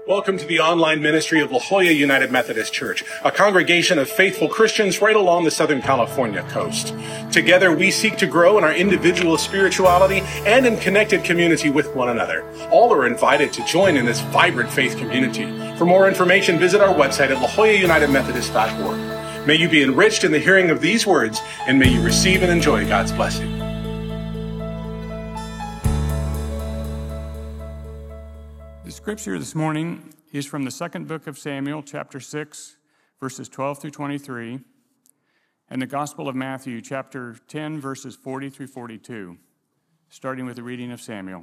Welcome to the online ministry of La Jolla United Methodist Church, a congregation of faithful Christians right along the Southern California coast. Together, we seek to grow in our individual spirituality and in connected community with one another. All are invited to join in this vibrant faith community. For more information, visit our website at lajollaunitedmethodist.org. May you be enriched in the hearing of these words, and may you receive and enjoy God's blessing. The scripture this morning is from the second book of Samuel, chapter 6, verses 12 through 23, and the Gospel of Matthew, chapter 10, verses 40 through 42, starting with the reading of Samuel.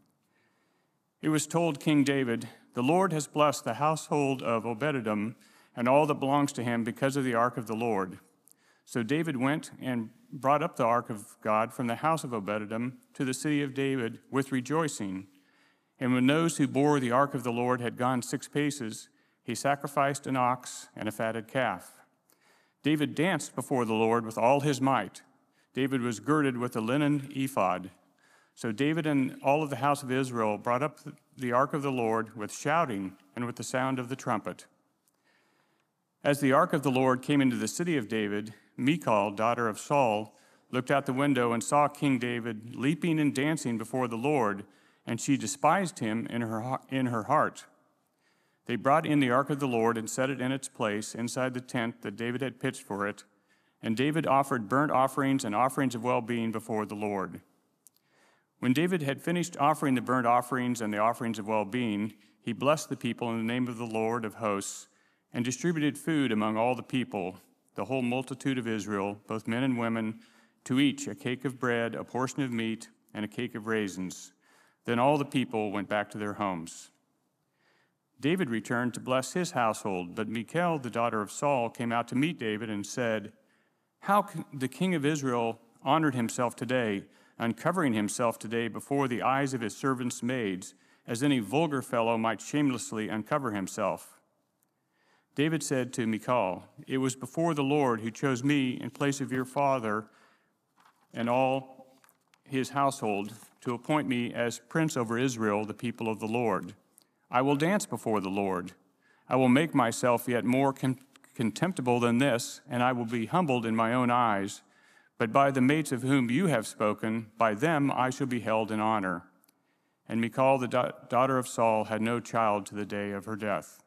It was told King David, "The Lord has blessed the household of Obed-Edom and all that belongs to him because of the ark of the Lord." So David went and brought up the ark of God from the house of Obed-Edom to the city of David with rejoicing. And when those who bore the ark of the Lord had gone 6 paces, he sacrificed an ox and a fatted calf. David danced before the Lord with all his might. David was girded with a linen ephod. So David and all of the house of Israel brought up the ark of the Lord with shouting and with the sound of the trumpet. As the ark of the Lord came into the city of David, Michal, daughter of Saul, looked out the window and saw King David leaping and dancing before the Lord, and she despised him in her heart. They brought in the ark of the Lord and set it in its place inside the tent that David had pitched for it, and David offered burnt offerings and offerings of well-being before the Lord. When David had finished offering the burnt offerings and the offerings of well-being, he blessed the people in the name of the Lord of hosts and distributed food among all the people, the whole multitude of Israel, both men and women, to each a cake of bread, a portion of meat, and a cake of raisins. Then all the people went back to their homes. David returned to bless his household, but Michal, the daughter of Saul, came out to meet David and said, "How the king of Israel honored himself today, uncovering himself today before the eyes of his servants' maids, as any vulgar fellow might shamelessly uncover himself." David said to Michal, "It was before the Lord who chose me in place of your father and all his household to appoint me as prince over Israel, the people of the Lord. I will dance before the Lord. I will make myself yet more contemptible than this, and I will be humbled in my own eyes. But by the mates of whom you have spoken, by them I shall be held in honor." And Michal, the daughter of Saul, had no child to the day of her death.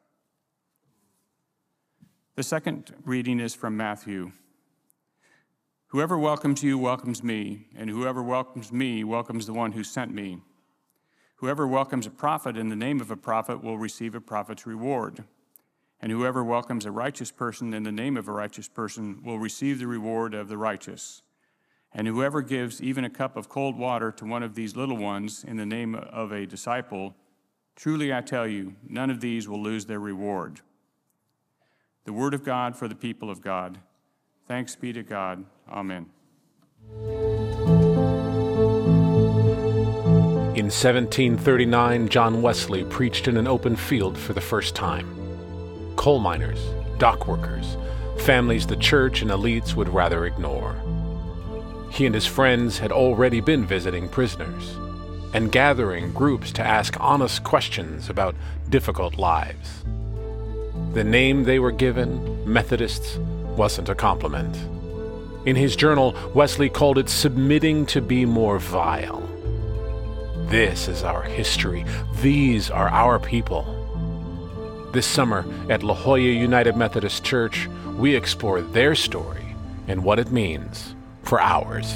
The second reading is from Matthew. "Whoever welcomes you welcomes me, and whoever welcomes me welcomes the one who sent me. Whoever welcomes a prophet in the name of a prophet will receive a prophet's reward. And whoever welcomes a righteous person in the name of a righteous person will receive the reward of the righteous. And whoever gives even a cup of cold water to one of these little ones in the name of a disciple, truly I tell you, none of these will lose their reward." The word of God for the people of God. Thanks be to God. Amen. In 1739, John Wesley preached in an open field for the first time. Coal miners, dock workers, families the church and elites would rather ignore. He and his friends had already been visiting prisoners and gathering groups to ask honest questions about difficult lives. The name they were given, Methodists, wasn't a compliment. In his journal, Wesley called it submitting to be more vile. This is our history. These are our people. This summer at La Jolla United Methodist Church, we explore their story and what it means for ours.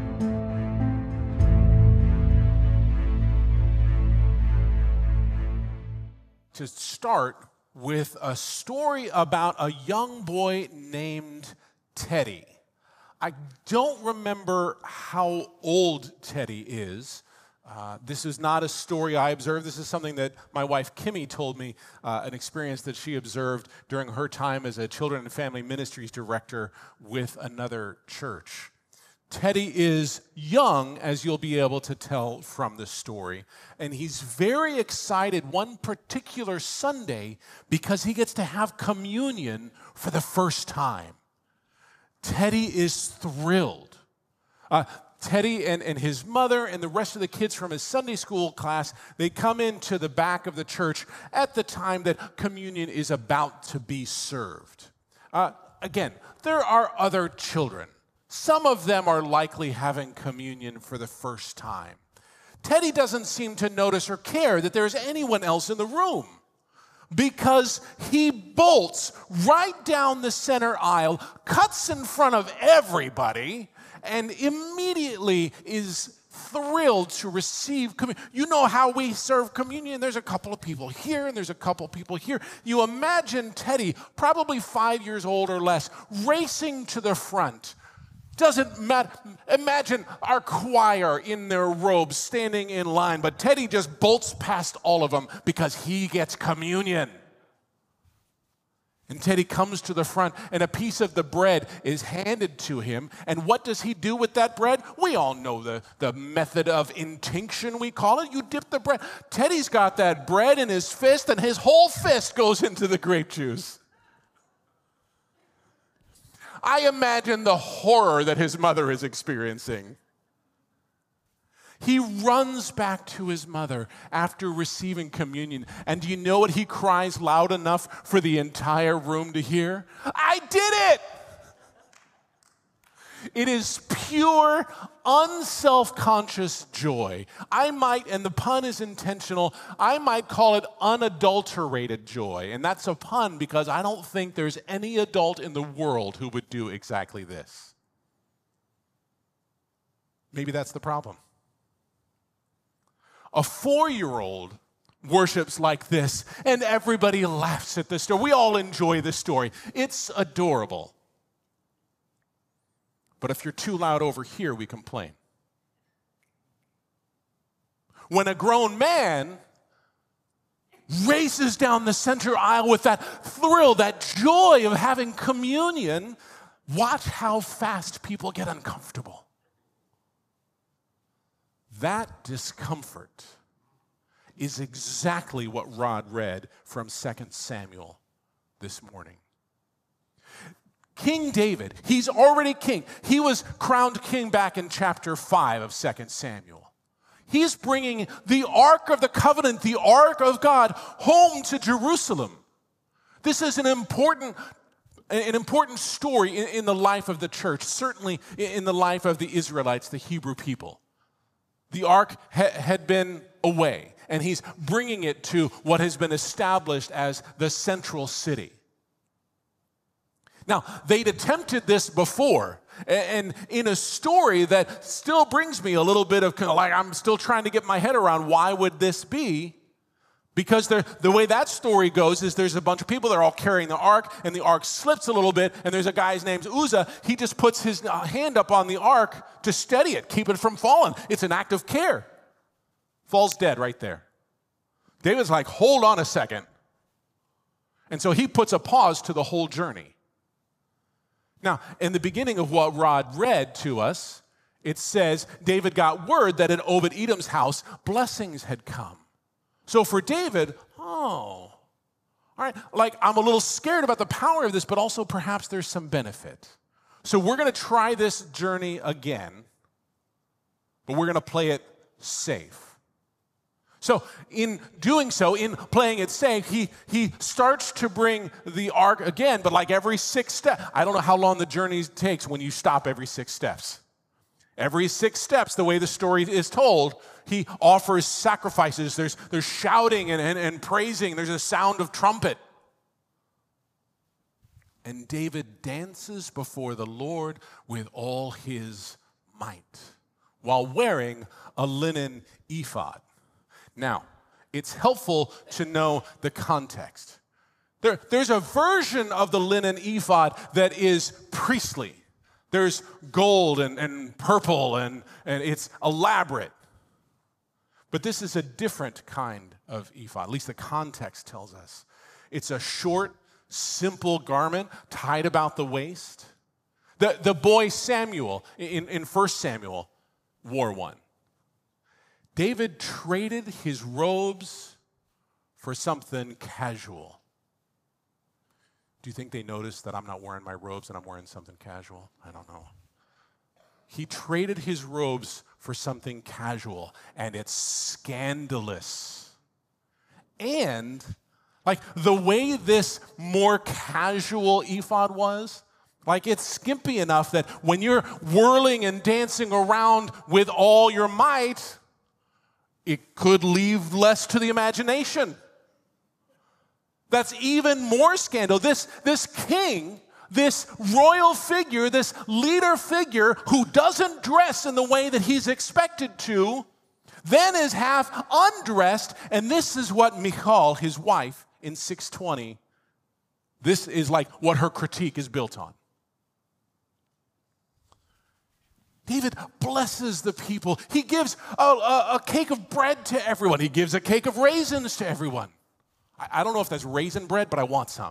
To start with a story about a young boy named Teddy. I don't remember how old Teddy is. This is not a story I observed. This is something that my wife Kimmy told me, an experience that she observed during her time as a children and family ministries director with another church. Teddy is young, as you'll be able to tell from the story, and he's very excited one particular Sunday because he gets to have communion for the first time. Teddy is thrilled. Teddy and his mother and the rest of the kids from his Sunday school class, they come into the back of the church at the time that communion is about to be served. Again, there are other children. Some of them are likely having communion for the first time. Teddy doesn't seem to notice or care that there's anyone else in the room because he bolts right down the center aisle, cuts in front of everybody, and immediately is thrilled to receive communion. You know how we serve communion? There's a couple of people here and there's a couple of people here. You imagine Teddy, probably 5 years old or less, racing to the front. Doesn't matter. Imagine our choir in their robes standing in line, but Teddy just bolts past all of them because he gets communion. And Teddy comes to the front, and a piece of the bread is handed to him. And what does he do with that bread? We all know the method of intinction, we call it. You dip the bread. Teddy's got that bread in his fist, and his whole fist goes into the grape juice. I imagine the horror that his mother is experiencing. He runs back to his mother after receiving communion. And do you know what he cries loud enough for the entire room to hear? I did it! It is pure, unself-conscious joy. I might, and the pun is intentional, I might call it unadulterated joy. And that's a pun because I don't think there's any adult in the world who would do exactly this. Maybe that's the problem. A 4-year-old worships like this, and everybody laughs at this story. We all enjoy this story. It's adorable. But if you're too loud over here, we complain. When a grown man races down the center aisle with that thrill, that joy of having communion, watch how fast people get uncomfortable. That discomfort is exactly what Rod read from 2 Samuel this morning. King David, he's already king. He was crowned king back in chapter 5 of 2 Samuel. He's bringing the Ark of the Covenant, the Ark of God, home to Jerusalem. This is an important story in the life of the church, certainly in the life of the Israelites, the Hebrew people. The Ark had been away, and he's bringing it to what has been established as the central city. Now, they'd attempted this before, and in a story that still brings me a little bit of like, I'm still trying to get my head around why would this be? Because the way that story goes is there's a bunch of people that are all carrying the ark, and the ark slips a little bit, and there's a guy named Uzzah. He just puts his hand up on the ark to steady it, keep it from falling. It's an act of care. Falls dead right there. David's like, hold on a second. And so he puts a pause to the whole journey. Now, in the beginning of what Rod read to us, it says David got word that at Obed-Edom's house, blessings had come. So for David, all right, like I'm a little scared about the power of this, but also perhaps there's some benefit. So we're going to try this journey again, but we're going to play it safe. So in doing so, in playing it safe, he starts to bring the ark again, but like every 6 steps. I don't know how long the journey takes when you stop every 6 steps. Every 6 steps, the way the story is told, he offers sacrifices. There's shouting and praising. There's a sound of trumpet. And David dances before the Lord with all his might while wearing a linen ephod. Now, it's helpful to know the context. There's a version of the linen ephod that is priestly. There's gold and purple, and it's elaborate. But this is a different kind of ephod, at least the context tells us. It's a short, simple garment tied about the waist. The boy Samuel in 1 Samuel wore one. David traded his robes for something casual. Do you think they noticed that I'm not wearing my robes and I'm wearing something casual? I don't know. he traded his robes for something casual, and it's scandalous. And like the way this more casual ephod was, like it's skimpy enough that when you're whirling and dancing around with all your might, it could leave less to the imagination. That's even more scandal. This king, this royal figure, this leader figure who doesn't dress in the way that he's expected to, then is half undressed, and this is what Michal, his wife, in 620, this is like what her critique is built on. David blesses the people. He gives a cake of bread to everyone. He gives a cake of raisins to everyone. I don't know if that's raisin bread, but I want some.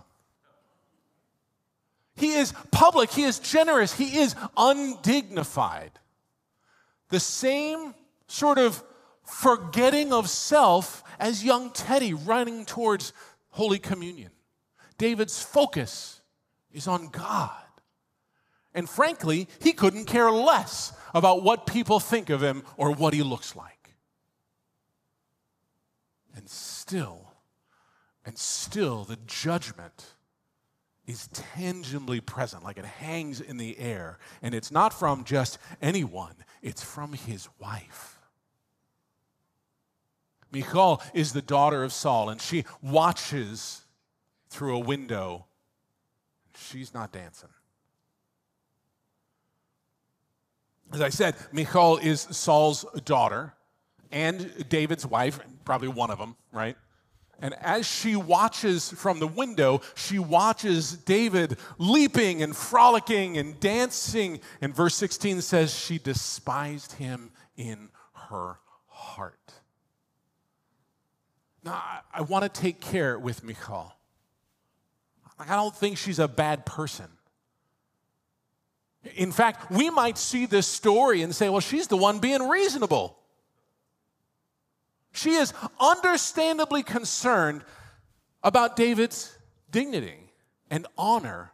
He is public. He is generous. He is undignified. The same sort of forgetting of self as young Teddy running towards Holy Communion. David's focus is on God. And frankly, he couldn't care less about what people think of him or what he looks like. And still, the judgment is tangibly present, like it hangs in the air. And it's not from just anyone, it's from his wife. Michal is the daughter of Saul, and she watches through a window. She's not dancing. As I said, Michal is Saul's daughter and David's wife, probably one of them, right? And as she watches from the window, she watches David leaping and frolicking and dancing. And verse 16 says she despised him in her heart. Now, I want to take care with Michal. I don't think she's a bad person. In fact, we might see this story and say, well, she's the one being reasonable. She is understandably concerned about David's dignity and honor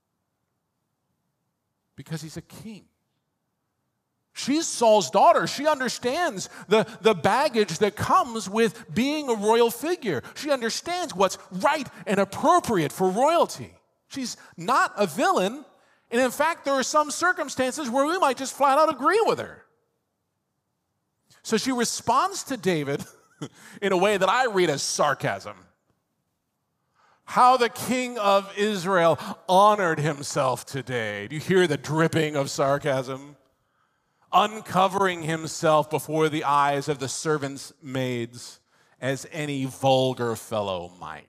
because he's a king. She's Saul's daughter. She understands the baggage that comes with being a royal figure. She understands what's right and appropriate for royalty. She's not a villain. And in fact, there are some circumstances where we might just flat out agree with her. So she responds to David in a way that I read as sarcasm. How the king of Israel honored himself today. Do you hear the dripping of sarcasm? Uncovering himself before the eyes of the servants' maids as any vulgar fellow might.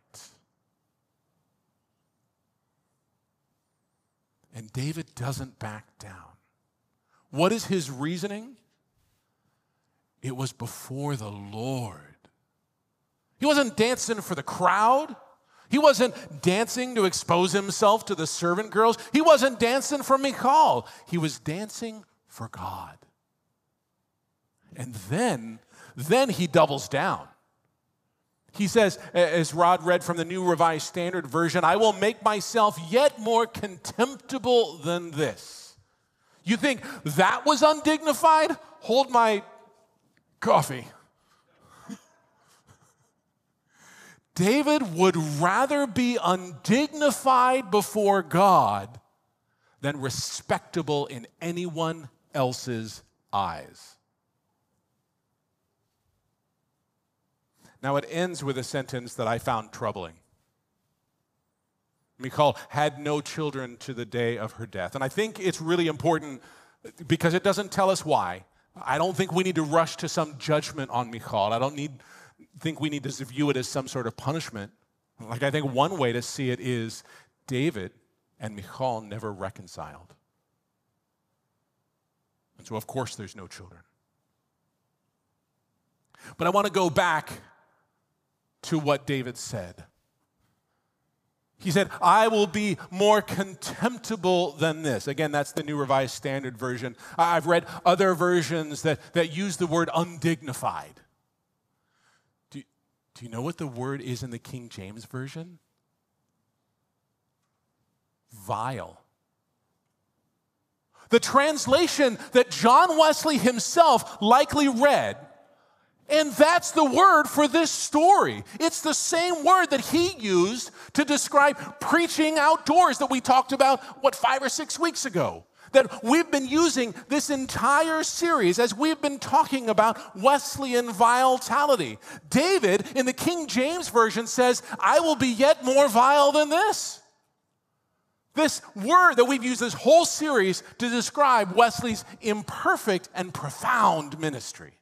And David doesn't back down. What is his reasoning? It was before the Lord. He wasn't dancing for the crowd. He wasn't dancing to expose himself to the servant girls. He wasn't dancing for Michal. He was dancing for God. And then he doubles down. He says, as Rod read from the New Revised Standard Version, I will make myself yet more contemptible than this. You think that was undignified? Hold my coffee. David would rather be undignified before God than respectable in anyone else's eyes. Now it ends with a sentence that I found troubling. Michal had no children to the day of her death. And I think it's really important because it doesn't tell us why. I don't think we need to rush to some judgment on Michal. I don't think we need to view it as some sort of punishment. Like I think one way to see it is David and Michal never reconciled. And so of course there's no children. But I want to go back to what David said. He said, I will be more contemptible than this. Again, that's the New Revised Standard Version. I've read other versions that use the word undignified. Do you know what the word is in the King James Version? Vile. The translation that John Wesley himself likely read. And that's the word for this story. It's the same word that he used to describe preaching outdoors that we talked about, 5 or 6 weeks ago. That we've been using this entire series as we've been talking about Wesleyan vitality. David, in the King James Version, says, I will be yet more vile than this. This word that we've used this whole series to describe Wesley's imperfect and profound ministry.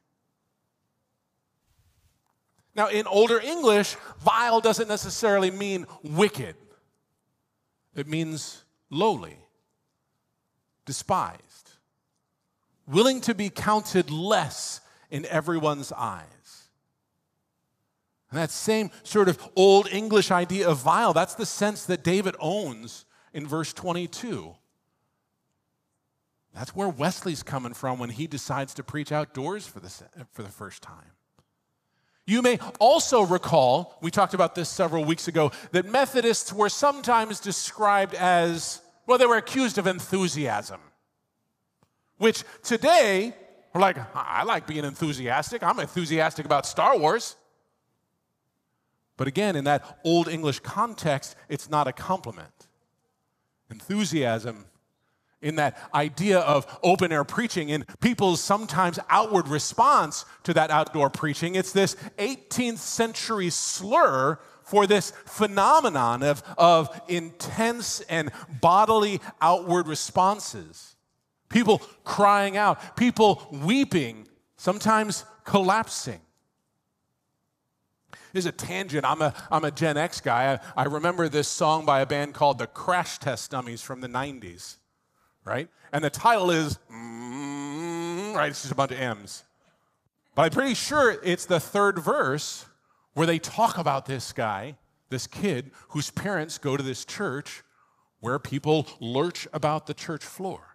Now, in Older English, vile doesn't necessarily mean wicked. It means lowly, despised, willing to be counted less in everyone's eyes. And that same sort of Old English idea of vile, that's the sense that David owns in verse 22. That's where Wesley's coming from when he decides to preach outdoors for the first time. You may also recall, we talked about this several weeks ago, that Methodists were sometimes described as, they were accused of enthusiasm. Which today, we're like, I like being enthusiastic. I'm enthusiastic about Star Wars. But again, in that Old English context, it's not a compliment. Enthusiasm, in that idea of open-air preaching and people's sometimes outward response to that outdoor preaching, it's this 18th century slur for this phenomenon of intense and bodily outward responses. People crying out, people weeping, sometimes collapsing. Here's a tangent. I'm a Gen X guy. I remember this song by a band called the Crash Test Dummies from the 90s. Right? And the title is, right, it's just a bunch of M's. But I'm pretty sure it's the third verse where they talk about this guy, this kid, whose parents go to this church where people lurch about the church floor.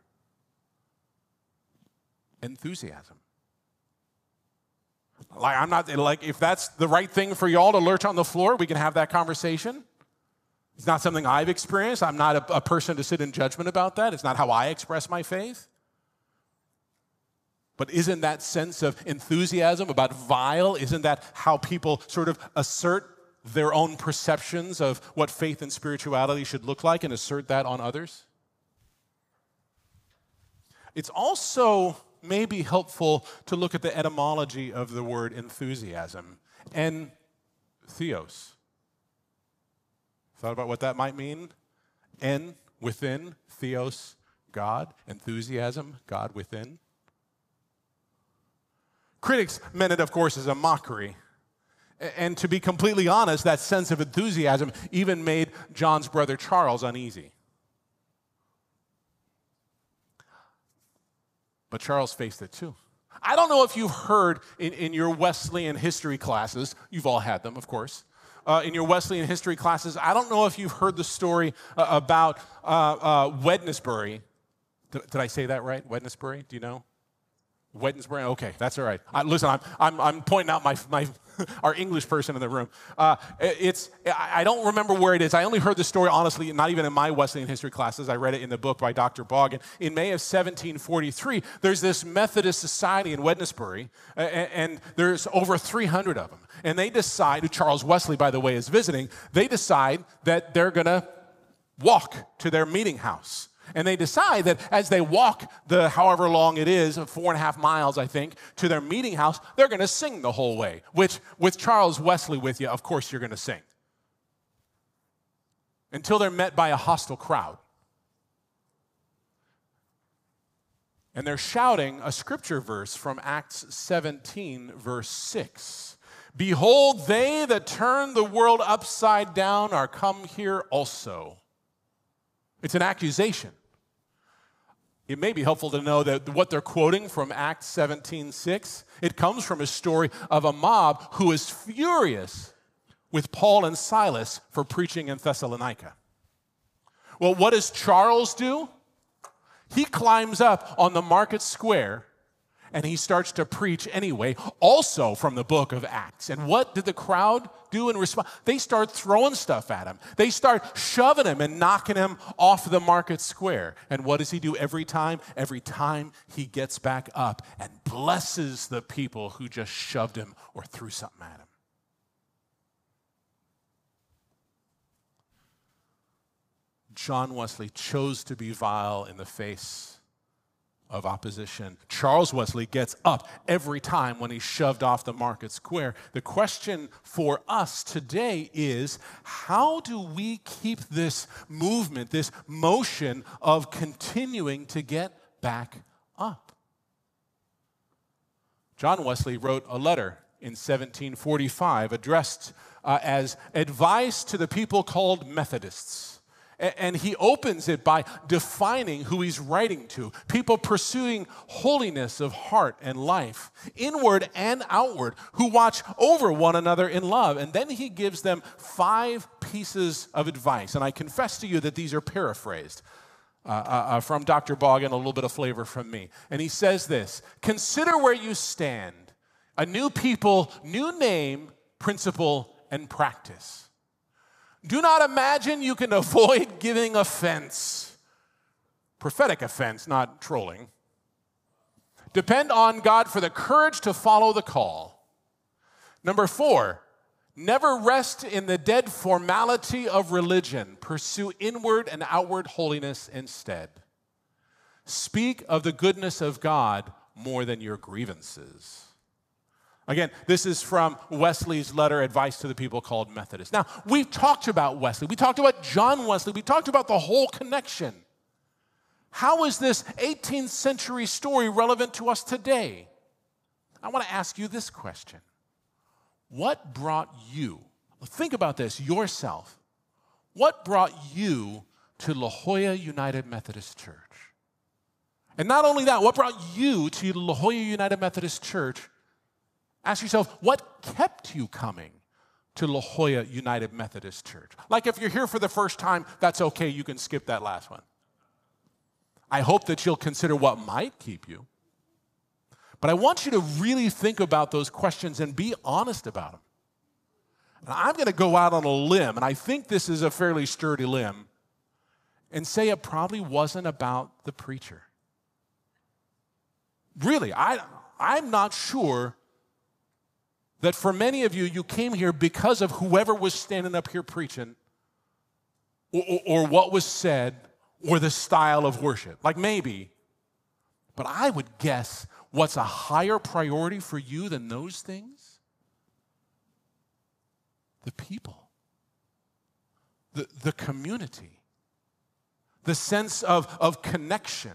Enthusiasm. If that's the right thing for y'all to lurch on the floor, we can have that conversation. It's not something I've experienced. I'm not a person to sit in judgment about that. It's not how I express my faith. But isn't that sense of enthusiasm about vile, isn't that how people sort of assert their own perceptions of what faith and spirituality should look like and assert that on others? It's also maybe helpful to look at the etymology of the word enthusiasm and theos. Thought about what that might mean? En, within, theos, God, enthusiasm, God within. Critics meant it, of course, as a mockery. And to be completely honest, that sense of enthusiasm even made John's brother Charles uneasy. But Charles faced it too. I don't know if you've heard in your Wesleyan history classes, you've all had them, of course, in your Wesleyan history classes, I don't know if you've heard the story about Wednesbury. Did I say that right? Wednesbury? Do you know? Wednesbury? Okay, that's all right. Listen, I'm pointing out my our English person in the room. I don't remember where it is. I only heard the story, honestly, not even in my Wesleyan history classes. I read it in the book by Dr. Boggan. In May of 1743, there's this Methodist society in Wednesbury, and there's over 300 of them. And they decide, Charles Wesley, by the way, is visiting, they decide that they're going to walk to their meeting house. And they decide that as they walk the however long it is, 4.5 miles, I think, to their meeting house, they're going to sing the whole way, which with Charles Wesley with you, of course you're going to sing. Until they're met by a hostile crowd. And they're shouting a scripture verse from Acts 17, verse 6. Behold, they that turn the world upside down are come here also. It's an accusation. It may be helpful to know that what they're quoting from Acts 17:6, it comes from a story of a mob who is furious with Paul and Silas for preaching in Thessalonica. Well, what does Charles do? He climbs up on the market square and he starts to preach anyway, also from the book of Acts. And what did the crowd do in response? They start throwing stuff at him. They start shoving him and knocking him off the market square. And what does he do every time? Every time he gets back up and blesses the people who just shoved him or threw something at him. John Wesley chose to be vile in the face of opposition. Charles Wesley gets up every time when he's shoved off the market square. The question for us today is, how do we keep this movement, this motion of continuing to get back up? John Wesley wrote a letter in 1745 addressed as advice to the people called Methodists. And he opens it by defining who he's writing to. People pursuing holiness of heart and life, inward and outward, who watch over one another in love. And then he gives them 5 pieces of advice. And I confess to you that these are paraphrased from Dr. Boggan, a little bit of flavor from me. And he says this: consider where you stand, a new people, new name, principle, and practice. Do not imagine you can avoid giving offense. Prophetic offense, not trolling. Depend on God for the courage to follow the call. Number 4, never rest in the dead formality of religion. Pursue inward and outward holiness instead. Speak of the goodness of God more than your grievances. Again, this is from Wesley's letter, Advice to the People called Methodists. Now, we've talked about Wesley. We talked about John Wesley. We talked about the whole connection. How is this 18th century story relevant to us today? I want to ask you this question. What brought you, think about this yourself, what brought you to La Jolla United Methodist Church? And not only that, what brought you to La Jolla United Methodist Church? Ask yourself, what kept you coming to La Jolla United Methodist Church? Like if you're here for the first time, that's okay, you can skip that last one. I hope that you'll consider what might keep you. But I want you to really think about those questions and be honest about them. And I'm going to go out on a limb, and I think this is a fairly sturdy limb, and say it probably wasn't about the preacher. Really, I'm not sure that for many of you, you came here because of whoever was standing up here preaching or what was said or the style of worship. Like maybe. But I would guess what's a higher priority for you than those things? The people. The community. The sense of connection.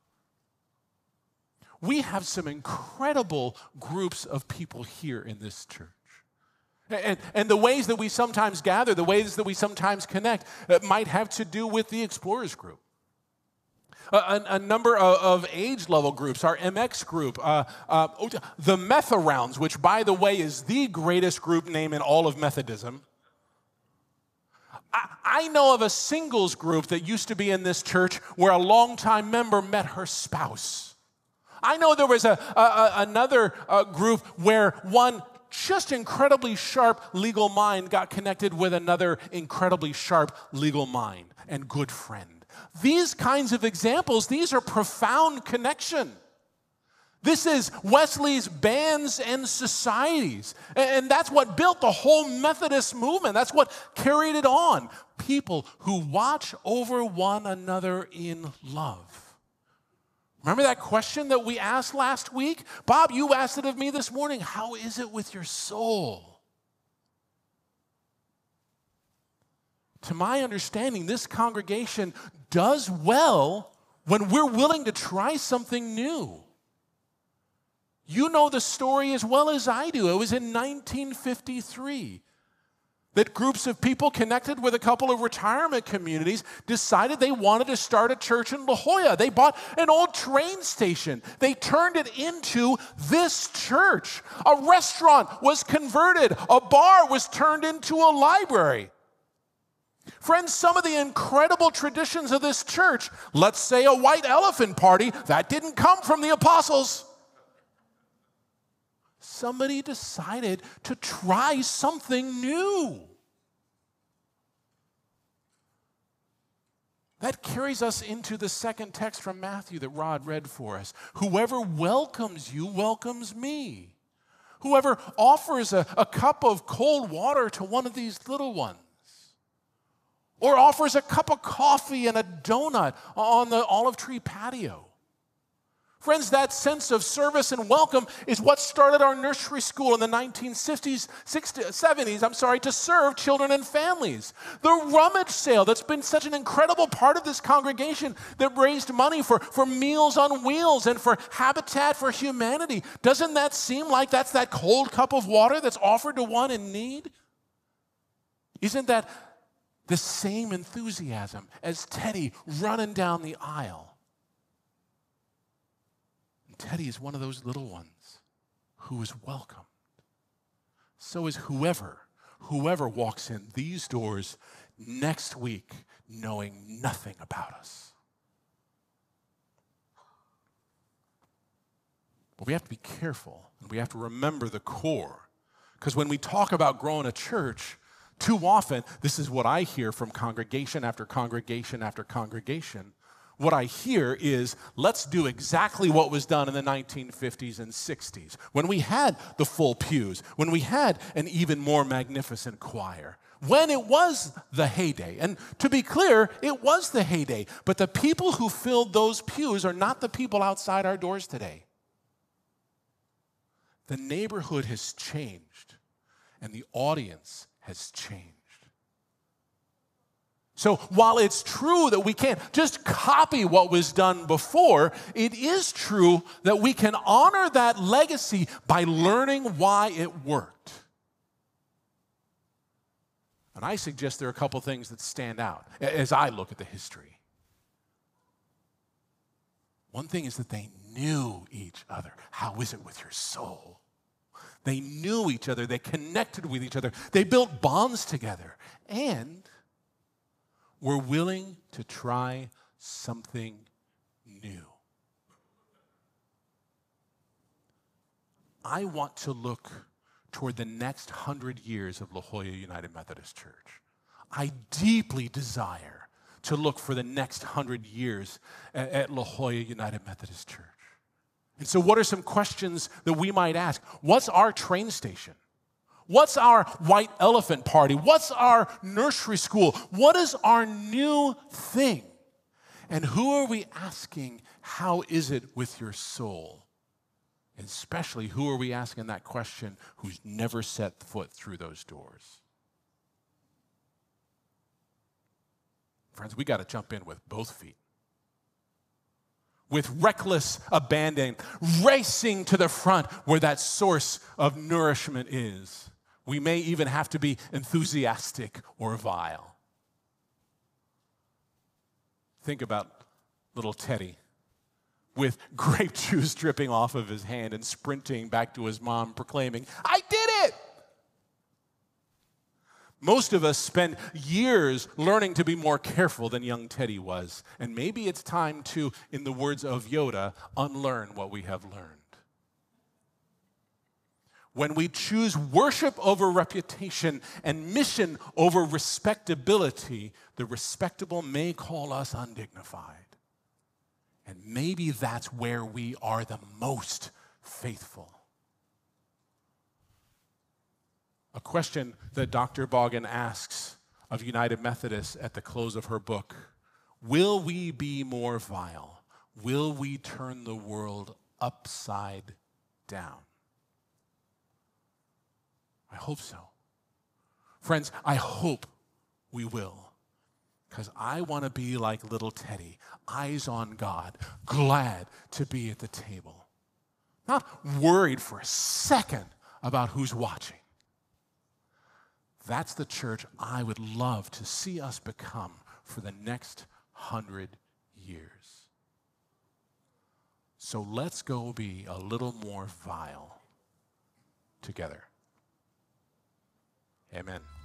We have some incredible groups of people here in this church. And the ways that we sometimes gather, the ways that we sometimes connect, might have to do with the Explorers group. A number of age level groups, our MX group, the Metharounds, which by the way is the greatest group name in all of Methodism. I know of a singles group that used to be in this church where a longtime member met her spouse. I know there was another group where one just incredibly sharp legal mind got connected with another incredibly sharp legal mind and good friend. These kinds of examples, these are profound connection. This is Wesley's bands and societies. And that's what built the whole Methodist movement. That's what carried it on. People who watch over one another in love. Remember that question that we asked last week? Bob, you asked it of me this morning. How is it with your soul? To my understanding, this congregation does well when we're willing to try something new. You know the story as well as I do. It was in 1953 that groups of people connected with a couple of retirement communities decided they wanted to start a church in La Jolla. They bought an old train station. They turned it into this church. A restaurant was converted. A bar was turned into a library. Friends, some of the incredible traditions of this church, let's say a white elephant party, that didn't come from the apostles. Somebody decided to try something new. That carries us into the second text from Matthew that Rod read for us. Whoever welcomes you welcomes me. Whoever offers a cup of cold water to one of these little ones, or offers a cup of coffee and a donut on the olive tree patio. Friends, that sense of service and welcome is what started our nursery school in the 1950s, 70s, to serve children and families. The rummage sale that's been such an incredible part of this congregation that raised money for Meals on Wheels and for Habitat for Humanity. Doesn't that seem like that's that cold cup of water that's offered to one in need? Isn't that the same enthusiasm as Teddy running down the aisle? Teddy is one of those little ones who is welcomed. So is whoever walks in these doors next week knowing nothing about us. But we have to be careful, and we have to remember the core. Because when we talk about growing a church, too often, this is what I hear from congregation after congregation after congregation. What I hear is, let's do exactly what was done in the 1950s and 60s, when we had the full pews, when we had an even more magnificent choir, when it was the heyday. And to be clear, it was the heyday, but the people who filled those pews are not the people outside our doors today. The neighborhood has changed, and the audience has changed. So while it's true that we can't just copy what was done before, it is true that we can honor that legacy by learning why it worked. And I suggest there are a couple things that stand out as I look at the history. One thing is that they knew each other. How is it with your soul? They knew each other. They connected with each other. They built bonds together. And were willing to try something new. I want to look toward the next 100 years of La Jolla United Methodist Church. I deeply desire to look for the next 100 years at La Jolla United Methodist Church. And so what are some questions that we might ask? What's our train station? What's our white elephant party? What's our nursery school? What is our new thing? And who are we asking, how is it with your soul? And especially, who are we asking that question who's never set foot through those doors? Friends, we got to jump in with both feet. With reckless abandon, racing to the front where that source of nourishment is. We may even have to be enthusiastic or vile. Think about little Teddy with grape juice dripping off of his hand and sprinting back to his mom proclaiming, "I did it!" Most of us spend years learning to be more careful than young Teddy was. And maybe it's time to, in the words of Yoda, unlearn what we have learned. When we choose worship over reputation and mission over respectability, the respectable may call us undignified. And maybe that's where we are the most faithful. A question that Dr. Boggin asks of United Methodists at the close of her book: will we be more vile? Will we turn the world upside down? I hope so. Friends, I hope we will. Because I want to be like little Teddy, eyes on God, glad to be at the table. Not worried for a second about who's watching. That's the church I would love to see us become for the next 100 years. So let's go be a little more vile together. Amen.